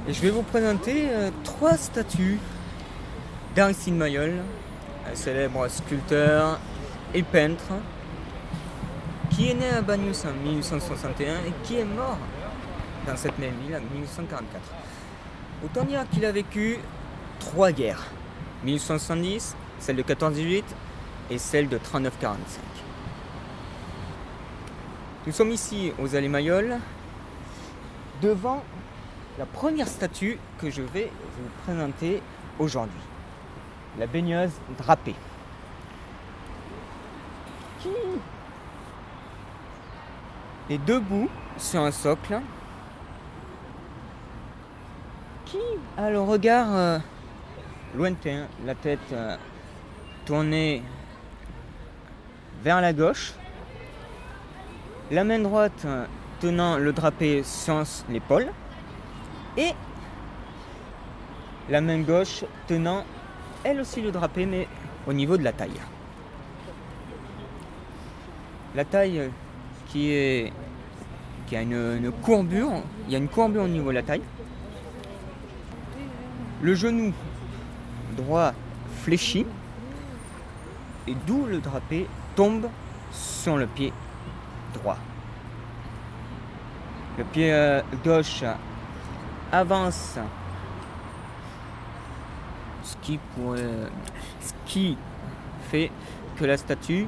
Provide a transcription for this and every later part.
Et je vais vous présenter 3 statues d'Aristide Maillol, un célèbre sculpteur et peintre, qui est né à Bagnous en 1861 et qui est mort dans cette même ville en 1844. Autant dire qu'il a vécu 3 guerres, 1870, celle de 14-18 et celle de 39-45. Nous sommes ici aux Allées Maillol, devant la première statue que je vais vous présenter aujourd'hui, la baigneuse drapée. Qui est debout sur un socle, qui a le regard lointain, la tête tournée vers la gauche, la main droite tenant le drapé sur l'épaule et la main gauche tenant elle aussi le drapé mais au niveau de la taille. La taille qui a une courbure, il y a une courbure au niveau de la taille. Le genou droit fléchi et d'où le drapé tombe sur le pied droit. Le pied gauche avance, ce qui fait que la statue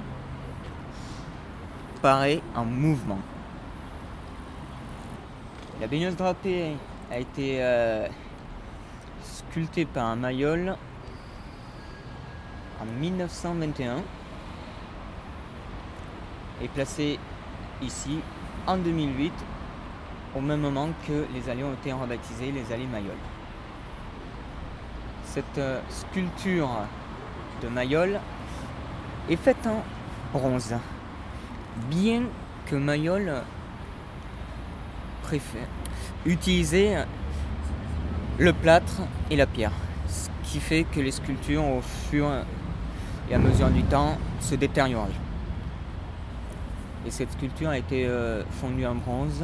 paraît en mouvement. La baigneuse drapée a été sculptée par Maillol en 1921 et placée ici en 2008, au même moment que les allées ont été rebaptisées les Allées Maillol. Cette sculpture de Maillol est faite en bronze, bien que Maillol préfère utiliser le plâtre et la pierre, ce qui fait que les sculptures au fur et à mesure du temps se détériorent. Et cette sculpture a été fondue en bronze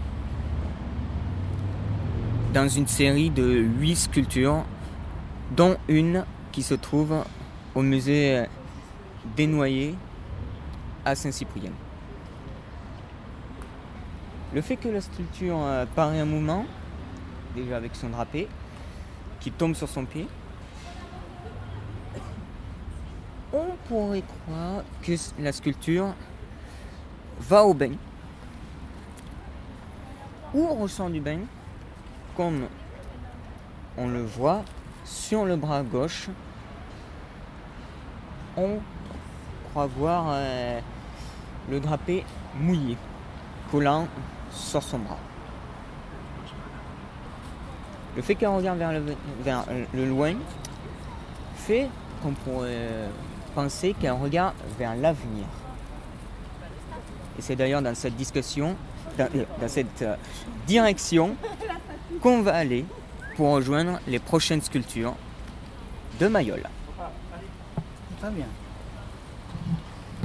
dans une série de 8 sculptures, dont une qui se trouve au musée des Noyers à Saint-Cyprien. Le fait que la sculpture paraît en mouvement, déjà avec son drapé, qui tombe sur son pied, on pourrait croire que la sculpture va au bain ou ressort du bain, comme on le voit sur le bras gauche. On croit voir le drapé mouillé collant sur son bras. Le fait qu'elle regarde vers le loin fait qu'on pourrait penser qu'elle regarde vers l'avenir. Et c'est d'ailleurs dans cette discussion, dans cette direction qu'on va aller pour rejoindre les prochaines sculptures de Maillol. Très bien.